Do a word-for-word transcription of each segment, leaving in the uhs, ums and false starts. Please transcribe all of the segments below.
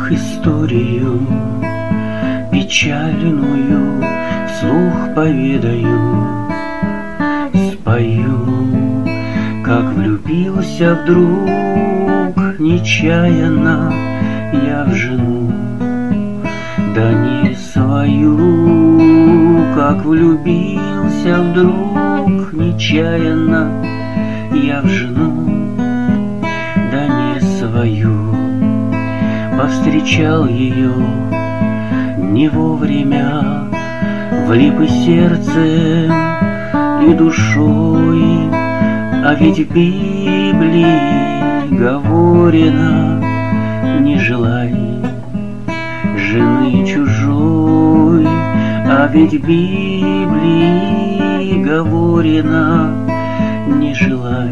Ах, историю печальную вслух поведаю, спою, как влюбился вдруг нечаянно я в жену, да не свою, как влюбился вдруг нечаянно я в жену, да не свою. Повстречал ее не вовремя, влип и сердцем, и душой, а ведь в Библии говорено: не желай жены чужой, а ведь в Библии говорено: не желай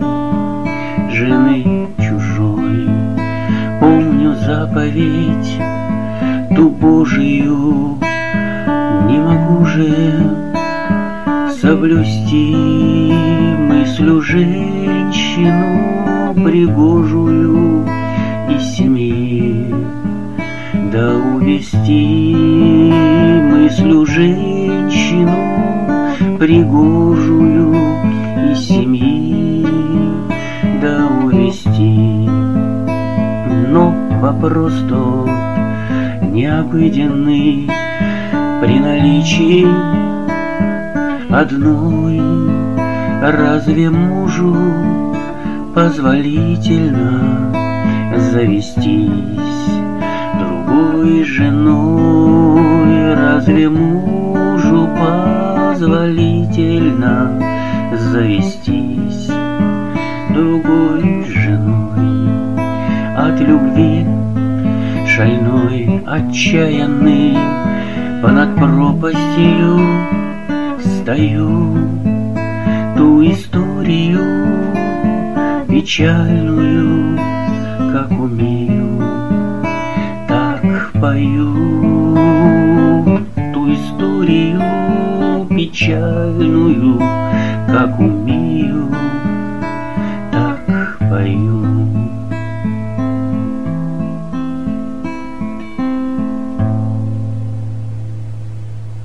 жены чужой. Помню заповедь ту Божию, не могу же соблюсти мыслью женщину пригожую из семьи, да увести мыслью женщину пригожую из семьи, да увести. Но вопрос тот необыденный при наличии одной. Разве мужу позволительно завестись другой женой? Разве мужу позволительно завестись другой женой? От любви шальной, отчаянный, понад пропастью стою, ту историю печальную, как умею, так пою. Ту историю печальную, как умею, так пою.